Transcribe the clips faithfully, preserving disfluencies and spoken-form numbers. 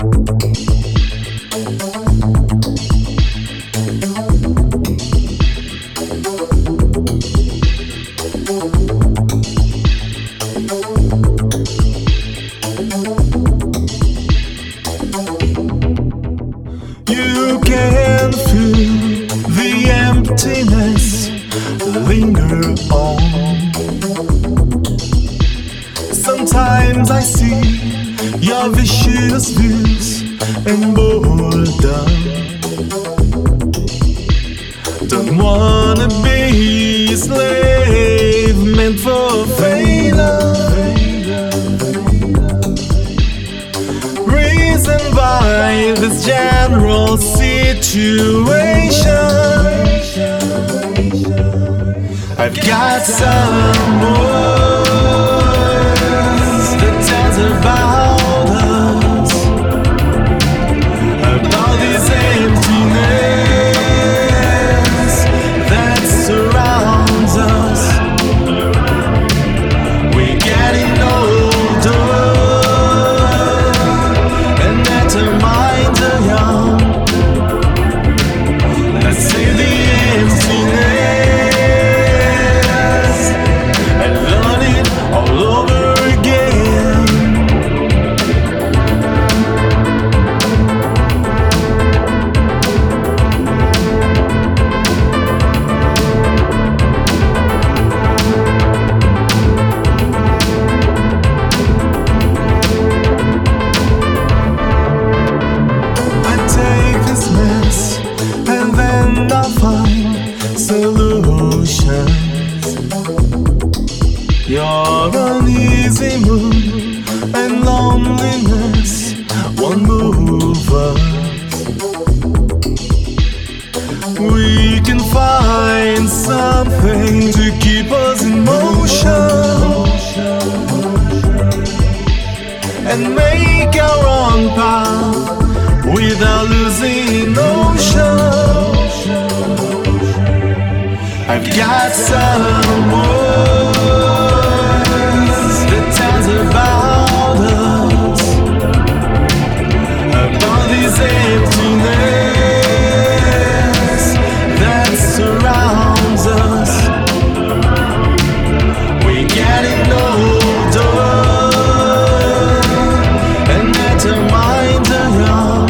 You can feel the emptiness linger on. Sometimes I see your vicious views and boredom. Don't wanna be a slave meant for failure. Reason by this general situation, I've got some words that tells about us, about this emptiness that surrounds us. We're getting older, and that our minds are young. Let's say the emptiness and learn it all over again. I take this mess and then I find solutions. Your uneasy mood and loneliness won't move us. We can find something to keep us in motion and make our own path without losing notion. I've got some words that tells about us, about this emptiness that surrounds us. We're getting older, and that our minds are young.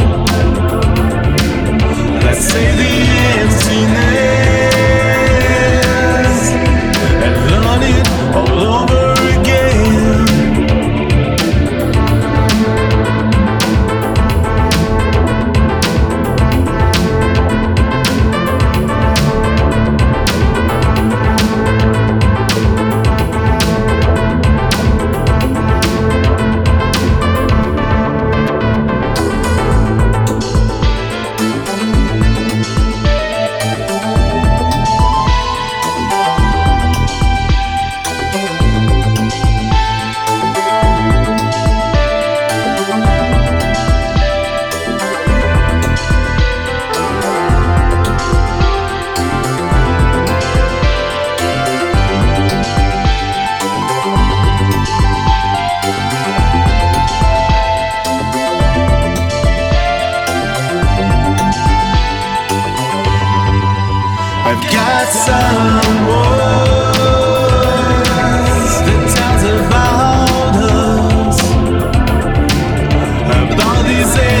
Let's say the emptiness and learn it all over again. I've got some words that tells about us, about these